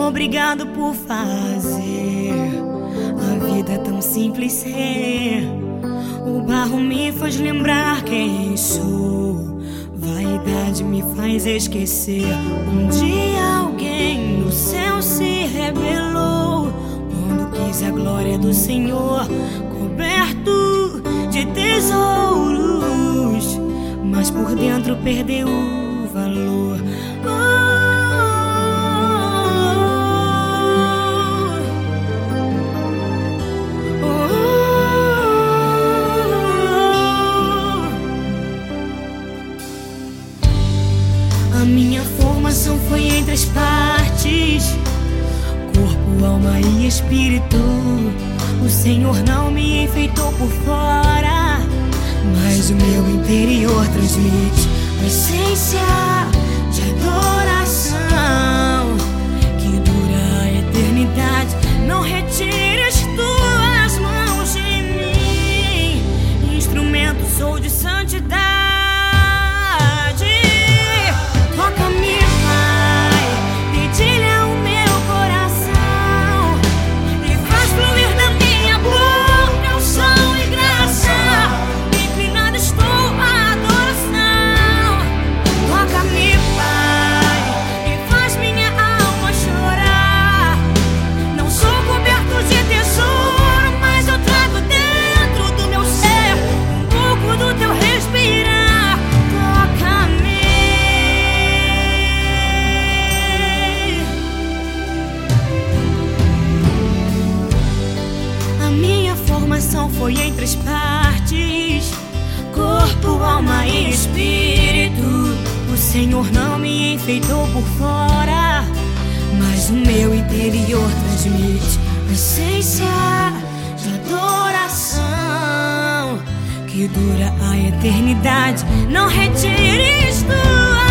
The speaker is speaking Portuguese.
obrigado por fazer a vida tão simples ser. O barro me faz lembrar quem sou, vaidade me faz esquecer. Um dia alguém no céu se rebelou quando quis a glória do Senhor, coberto de tesouros, mas por dentro perdeu o valor. A minha formação foi em 3 partes: corpo, alma e espírito. O Senhor não me enfeitou por fora, mas o meu interior transmite a essência de adoração que dura a eternidade. Não retires tuas mãos de mim, instrumento sou de santidade. Foi em 3 partes: corpo, alma e espírito. O Senhor não me enfeitou por fora, mas o meu interior transmite a essência de adoração que dura a eternidade. Não retires tua